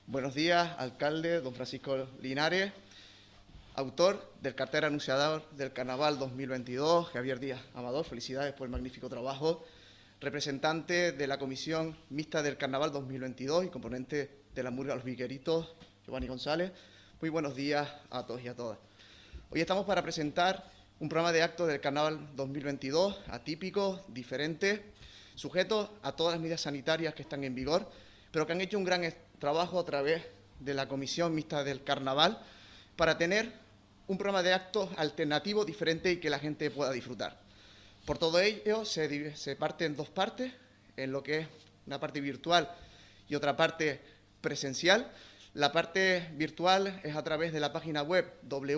Buenos días, alcalde, don Francisco Linares, autor del cartel anunciador del Carnaval 2022, Javier Díaz Amador, felicidades por el magnífico trabajo, representante de la Comisión Mixta del Carnaval 2022 y componente de la Murga Los Vigueritos, Giovanni González. Muy buenos días a todos y a todas. Hoy estamos para presentar un programa de actos del Carnaval 2022, atípico, diferente, sujeto a todas las medidas sanitarias que están en vigor, pero que han hecho un gran trabajo a través de la Comisión Mixta del Carnaval para tener un programa de actos alternativo, diferente y que la gente pueda disfrutar. Por todo ello, se parte en dos partes, en lo que es una parte virtual y otra parte presencial. La parte virtual es a través de la página web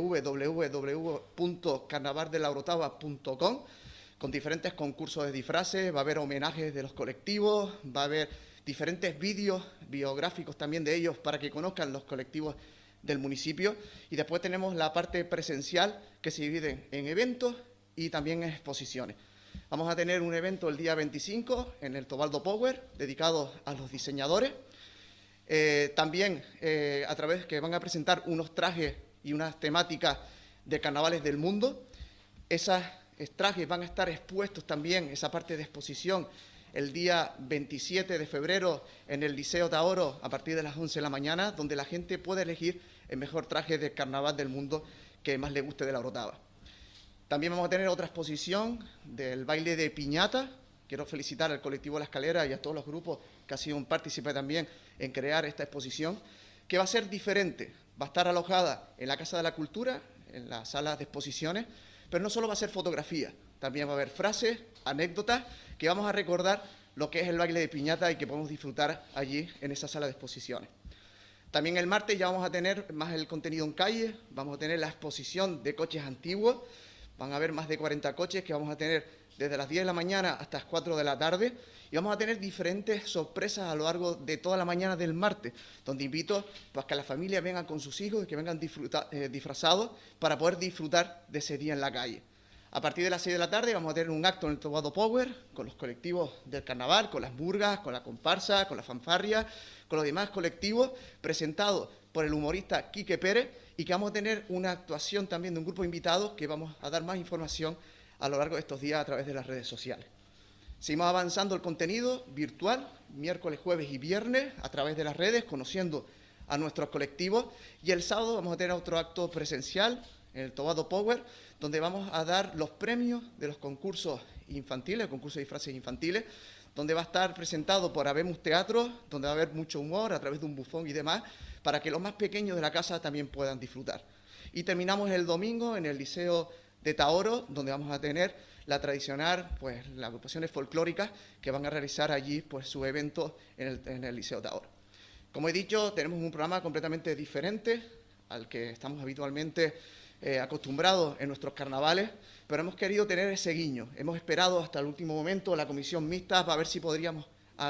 www.carnavaldelaorotava.com, con diferentes concursos de disfraces, va a haber homenajes de los colectivos, va a haber diferentes vídeos biográficos también de ellos para que conozcan los colectivos del municipio. Y después tenemos la parte presencial, que se divide en eventos y también en exposiciones. Vamos a tener un evento el día 25 en el Tobaldo Power, dedicado a los diseñadores. También a través que van a presentar unos trajes y unas temáticas de carnavales del mundo. Esos trajes van a estar expuestos también, esa parte de exposición, el día 27 de febrero en el Liceo Taoro a partir de las 11 de la mañana, donde la gente puede elegir el mejor traje de carnaval del mundo que más le guste de la Orotava. También vamos a tener otra exposición del baile de piñata. Quiero felicitar al colectivo La Escalera y a todos los grupos que ha sido un partícipe también en crear esta exposición, que va a ser diferente. Va a estar alojada en la Casa de la Cultura, en la sala de exposiciones, pero no solo va a ser fotografía, también va a haber frases, anécdotas, que vamos a recordar lo que es el baile de piñata y que podemos disfrutar allí en esa sala de exposiciones. También el martes ya vamos a tener más el contenido en calle, vamos a tener la exposición de coches antiguos, van a haber más de 40 coches que vamos a tener desde las 10 de la mañana hasta las 4 de la tarde, y vamos a tener diferentes sorpresas a lo largo de toda la mañana del martes, donde invito pues, que las familias vengan con sus hijos y que vengan disfrazados para poder disfrutar de ese día en la calle. A partir de las 6 de la tarde vamos a tener un acto en el Tobaldo Power con los colectivos del carnaval, con las murgas, con la comparsa, con la fanfarria, con los demás colectivos, presentados por el humorista Quique Pérez, y que vamos a tener una actuación también de un grupo de invitados que vamos a dar más información a lo largo de estos días a través de las redes sociales. Seguimos avanzando el contenido virtual, miércoles, jueves y viernes, a través de las redes, conociendo a nuestros colectivos, y el sábado vamos a tener otro acto presencial en el Tobaldo Power, donde vamos a dar los premios de los concursos infantiles, el concurso de disfraces infantiles, donde va a estar presentado por Habemos Teatro, donde va a haber mucho humor a través de un bufón y demás, para que los más pequeños de la casa también puedan disfrutar. Y terminamos el domingo en el Liceo de Taoro, donde vamos a tener la tradicional, pues las agrupaciones folclóricas que van a realizar allí pues su evento en el Liceo Taoro. Como he dicho, tenemos un programa completamente diferente al que estamos habitualmente acostumbrados en nuestros carnavales, pero hemos querido tener ese guiño. Hemos esperado hasta el último momento la comisión mixta para ver si podríamos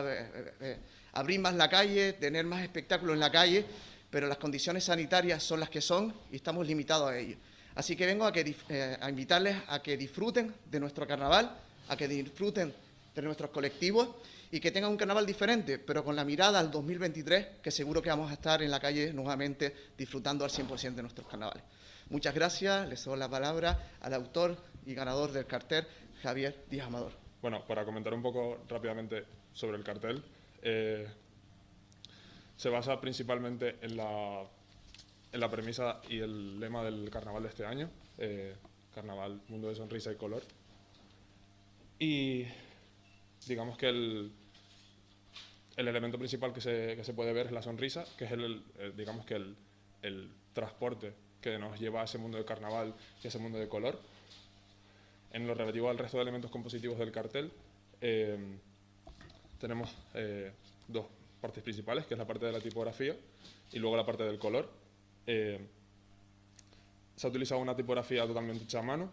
abrir más la calle, tener más espectáculos en la calle, pero las condiciones sanitarias son las que son y estamos limitados a ello. Así que vengo a invitarles a que disfruten de nuestro carnaval, a que disfruten de nuestros colectivos y que tengan un carnaval diferente, pero con la mirada al 2023, que seguro que vamos a estar en la calle nuevamente disfrutando al 100% de nuestros carnavales. Muchas gracias, les doy la palabra al autor y ganador del cartel, Javier Díaz Amador. Bueno, para comentar un poco rápidamente sobre el cartel, se basa principalmente en la premisa y el lema del carnaval de este año, Carnaval, Mundo de Sonrisa y Color. Y digamos que el elemento principal que se puede ver es la sonrisa, que es digamos que el transporte que nos lleva a ese mundo de carnaval y a ese mundo de color. En lo relativo al resto de elementos compositivos del cartel, tenemos dos partes principales, que es la parte de la tipografía y luego la parte del color. Se ha utilizado una tipografía totalmente hecha a mano,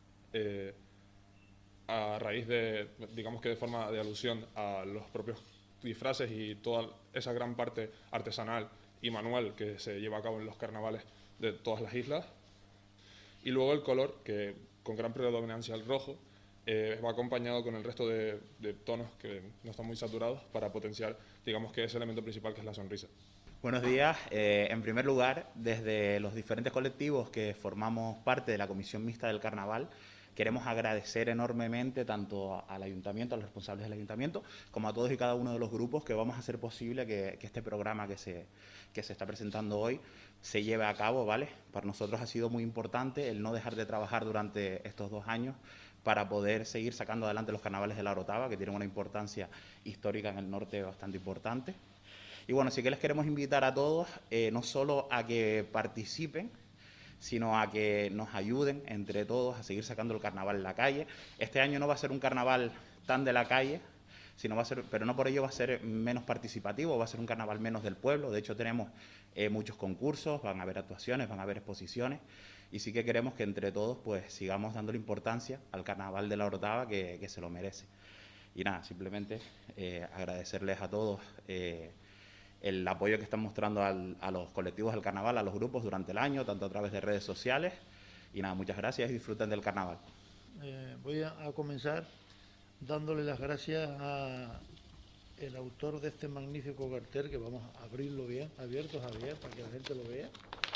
a raíz de, digamos que de forma de alusión a los propios disfraces y toda esa gran parte artesanal y manual que se lleva a cabo en los carnavales de todas las islas. Y luego el color, que con gran predominancia el rojo, va acompañado con el resto de tonos que no están muy saturados para potenciar, digamos que ese elemento principal que es la sonrisa. Buenos días. En primer lugar, desde los diferentes colectivos que formamos parte de la Comisión Mixta del Carnaval, queremos agradecer enormemente tanto al Ayuntamiento, a los responsables del Ayuntamiento, como a todos y cada uno de los grupos que vamos a hacer posible que este programa que se está presentando hoy se lleve a cabo, ¿vale? Para nosotros ha sido muy importante el no dejar de trabajar durante estos 2 años para poder seguir sacando adelante los carnavales de la Orotava, que tienen una importancia histórica en el norte bastante importante. Y bueno, sí que les queremos invitar a todos, no solo a que participen, sino a que nos ayuden entre todos a seguir sacando el carnaval en la calle. Este año no va a ser un carnaval tan de la calle, pero no por ello va a ser menos participativo, va a ser un carnaval menos del pueblo. De hecho, tenemos muchos concursos, van a haber actuaciones, van a haber exposiciones, y sí que queremos que entre todos pues sigamos dándole importancia al carnaval de la Orotava, que se lo merece. Y nada, simplemente agradecerles a todos el apoyo que están mostrando a los colectivos del carnaval, a los grupos durante el año, tanto a través de redes sociales. Y nada, muchas gracias y disfruten del carnaval. Voy a comenzar dándole las gracias al autor de este magnífico cartel, que vamos a abrirlo bien, abierto, Javier, para que la gente lo vea.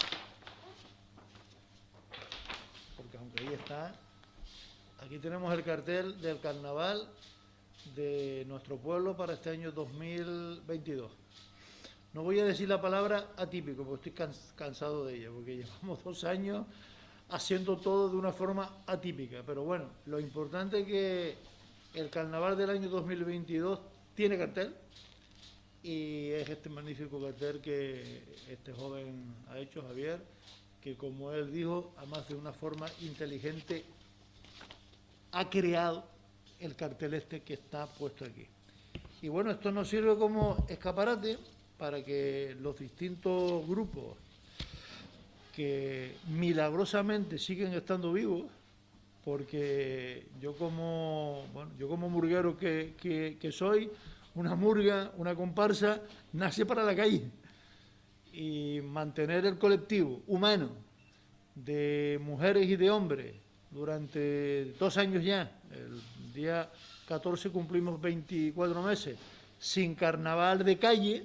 Porque aunque ahí está, aquí tenemos el cartel del carnaval de nuestro pueblo para este año 2022. No voy a decir la palabra atípico, porque estoy cansado de ella, porque llevamos 2 años haciendo todo de una forma atípica. Pero bueno, lo importante es que el carnaval del año 2022 tiene cartel, y es este magnífico cartel que este joven ha hecho, Javier, que como él dijo, además de una forma inteligente, ha creado el cartel este que está puesto aquí. Y bueno, esto nos sirve como escaparate para que los distintos grupos que milagrosamente siguen estando vivos, porque yo como murguero que soy, una murga, una comparsa, nace para la calle. Y mantener el colectivo humano de mujeres y de hombres durante 2 años ya, el día 14 cumplimos 24 meses, sin carnaval de calle,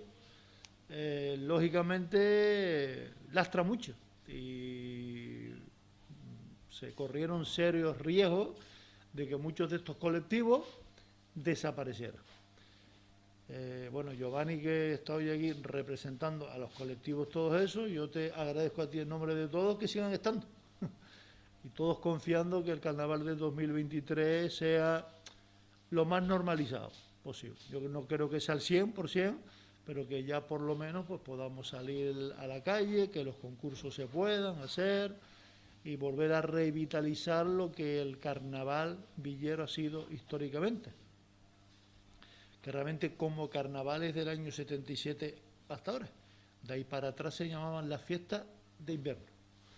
lógicamente lastra mucho, y se corrieron serios riesgos de que muchos de estos colectivos desaparecieran. Bueno, Giovanni, que está hoy aquí representando a los colectivos todos esos, yo te agradezco a ti en nombre de todos que sigan estando y todos confiando que el carnaval del 2023 sea lo más normalizado posible. Yo no creo que sea al 100%, pero que ya por lo menos pues podamos salir a la calle, que los concursos se puedan hacer y volver a revitalizar lo que el carnaval villero ha sido históricamente, que realmente como carnavales del año 77 hasta ahora. De ahí para atrás se llamaban las fiestas de invierno.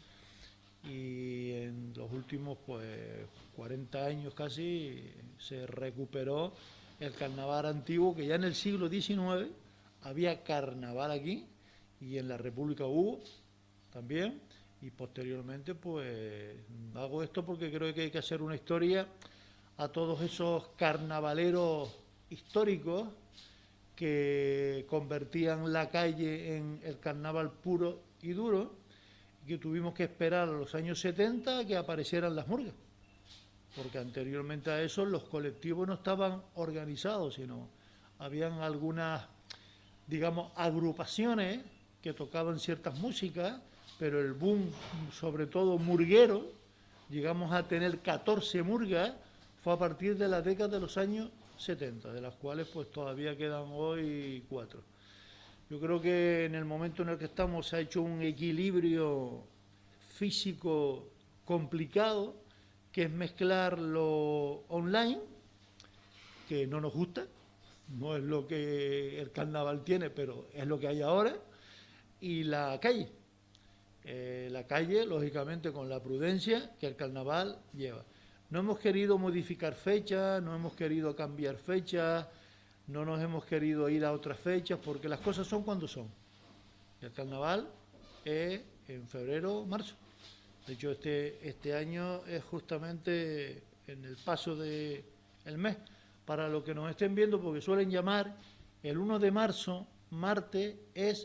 Y en los últimos 40 años casi se recuperó el carnaval antiguo, que ya en el siglo XIX había carnaval aquí, y en la República hubo también, y posteriormente pues hago esto porque creo que hay que hacer una historia a todos esos carnavaleros históricos que convertían la calle en el carnaval puro y duro, y que tuvimos que esperar a los años 70 a que aparecieran las murgas, porque anteriormente a eso los colectivos no estaban organizados, sino habían algunas, digamos, agrupaciones que tocaban ciertas músicas, pero el boom, sobre todo murguero, llegamos a tener 14 murgas, fue a partir de la década de los años 70, de las cuales pues todavía quedan hoy 4. Yo creo que en el momento en el que estamos se ha hecho un equilibrio físico complicado, que es mezclar lo online, que no nos gusta, no es lo que el carnaval tiene, pero es lo que hay ahora, y la calle. La calle, lógicamente, con la prudencia que el carnaval lleva. No hemos querido modificar fechas, no hemos querido cambiar fechas, no nos hemos querido ir a otras fechas, porque las cosas son cuando son. El carnaval es en febrero, marzo. De hecho, este año es justamente en el paso del mes. Para los que nos estén viendo, porque suelen llamar, el 1 de marzo, martes, es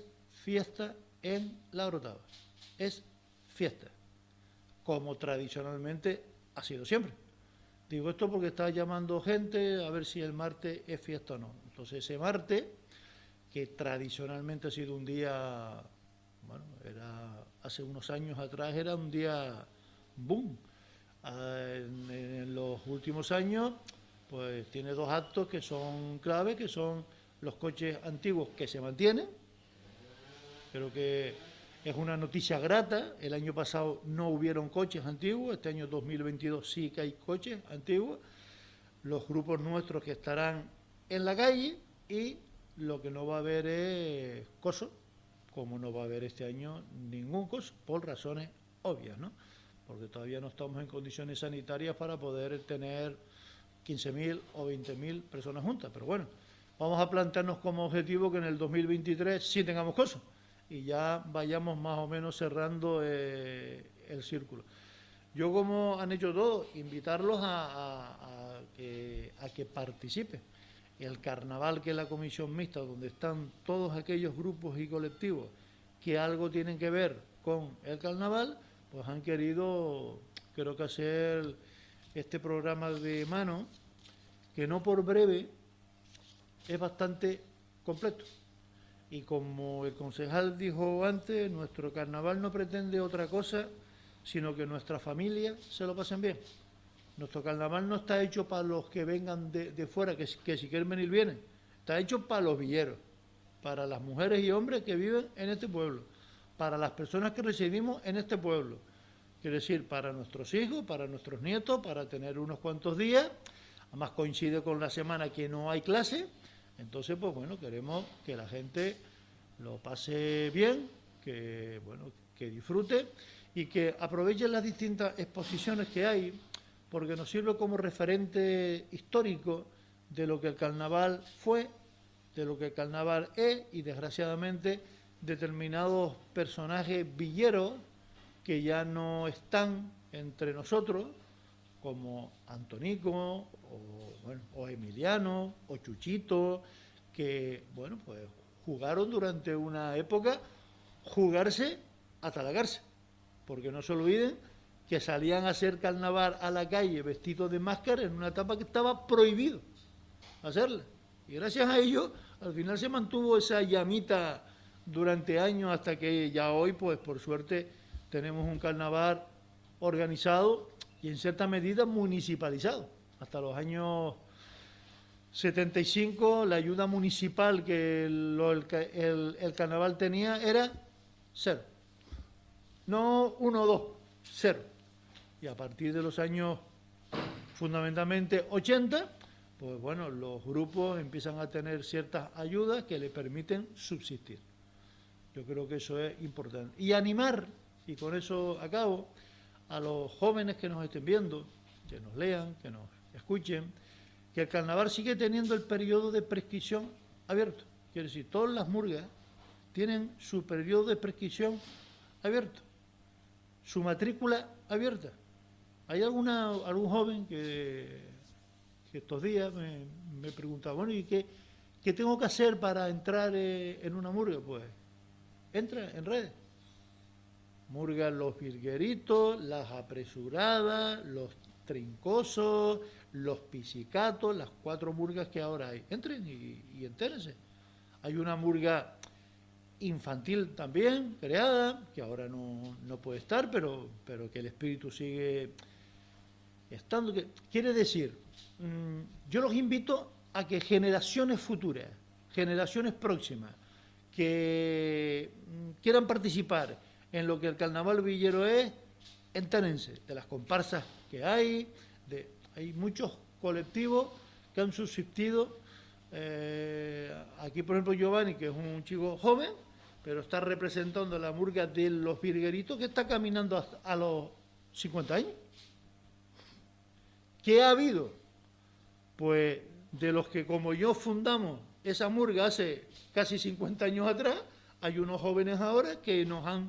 fiesta en La Orotava. Es fiesta, como tradicionalmente ha sido siempre. Digo esto porque está llamando gente a ver si el martes es fiesta o no. Entonces ese martes, que tradicionalmente ha sido un día, bueno, hace unos años atrás era un día boom. En los últimos años, pues tiene dos actos que son clave, que son los coches antiguos que se mantienen. Creo que es una noticia grata. El año pasado no hubieron coches antiguos, este año 2022 sí que hay coches antiguos. Los grupos nuestros que estarán en la calle, y lo que no va a haber es coso, como no va a haber este año ningún coso, por razones obvias, ¿no? Porque todavía no estamos en condiciones sanitarias para poder tener 15.000 o 20.000 personas juntas. Pero bueno, vamos a plantearnos como objetivo que en el 2023 sí tengamos cosas y ya vayamos más o menos cerrando el círculo. Yo, como han hecho todos, invitarlos a que participen. El carnaval, que es la comisión mixta, donde están todos aquellos grupos y colectivos que algo tienen que ver con el carnaval, pues han querido, creo que, hacer este programa de mano, que no por breve es bastante completo. Y como el concejal dijo antes, nuestro carnaval no pretende otra cosa, sino que nuestras familias se lo pasen bien. Nuestro carnaval no está hecho para los que vengan de fuera, que si quieren venir vienen. Está hecho para los villeros, para las mujeres y hombres que viven en este pueblo, para las personas que residimos en este pueblo. Quiere decir, para nuestros hijos, para nuestros nietos, para tener unos cuantos días. Además coincide con la semana que no hay clase. Entonces, pues bueno, queremos que la gente lo pase bien, que disfrute y que aproveche las distintas exposiciones que hay, porque nos sirve como referente histórico de lo que el carnaval fue, de lo que el carnaval es, y desgraciadamente determinados personajes villeros que ya no están entre nosotros, como Antonico o Emiliano o Chuchito, que pues jugaron durante una época jugarse hasta la cárcel, porque no se olviden que salían a hacer carnaval a la calle vestidos de máscara en una etapa que estaba prohibido hacerla. Y gracias a ello, al final se mantuvo esa llamita durante años, hasta que ya hoy, pues por suerte, tenemos un carnaval organizado y en cierta medida municipalizado. Hasta los años 75, la ayuda municipal que el carnaval tenía era cero. No 1 o 2, cero. Y a partir de los años fundamentalmente 80, pues bueno, los grupos empiezan a tener ciertas ayudas que le permiten subsistir. Yo creo que eso es importante. Y animar, y con eso acabo, a los jóvenes que nos estén viendo, que nos lean, que nos escuchen, que el carnaval sigue teniendo el periodo de prescripción abierto. Quiere decir, todas las murgas tienen su periodo de prescripción abierto, su matrícula abierta. Hay algún joven que estos días me preguntaba, bueno, ¿y qué tengo que hacer para entrar en una murga? Pues entra en redes. Murgas Los Virgueritos, Las Apresuradas, Los Trincosos, Los Pisicatos, las 4 murgas que ahora hay. Entren y entérense. Hay una murga infantil también creada, que ahora no puede estar, pero que el espíritu sigue estando. Quiere decir, yo los invito a que generaciones futuras, generaciones próximas, que quieran participar en lo que el carnaval villero es, entérense de las comparsas que hay muchos colectivos que han subsistido. Aquí, por ejemplo, Giovanni, que es un chico joven, pero está representando la murga de Los Virgueritos, que está caminando a los 50 años. ¿Qué ha habido? Pues de los que, como yo, fundamos esa murga hace casi 50 años atrás, hay unos jóvenes ahora que nos han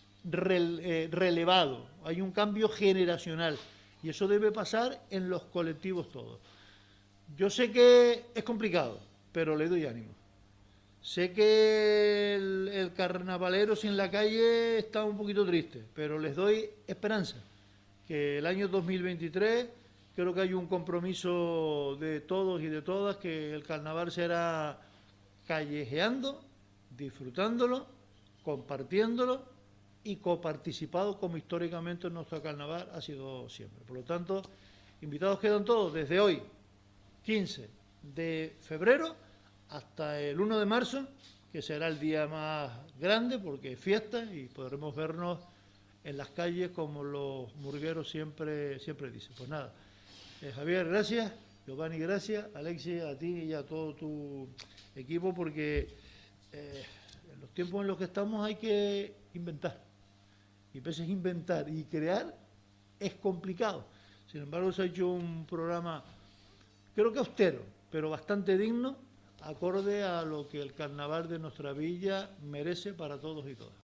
relevado. Hay un cambio generacional y eso debe pasar en los colectivos todos. Yo sé que es complicado, pero le doy ánimo. Sé que el carnavalero sin la calle está un poquito triste, pero les doy esperanza, que el año 2023 creo que hay un compromiso de todos y de todas, que el carnaval será callejeando, disfrutándolo, compartiéndolo y coparticipado como históricamente nuestro carnaval ha sido siempre. Por lo tanto, invitados quedan todos desde hoy, 15 de febrero, hasta el 1 de marzo, que será el día más grande porque es fiesta y podremos vernos en las calles como los murgueros siempre dicen. Pues nada, Javier, gracias, Giovanni, gracias, Alexis, a ti y a todo tu equipo, porque en los tiempos en los que estamos hay que inventar. Y a veces inventar y crear es complicado. Sin embargo, se ha hecho un programa, creo que austero, pero bastante digno, acorde a lo que el carnaval de nuestra villa merece para todos y todas.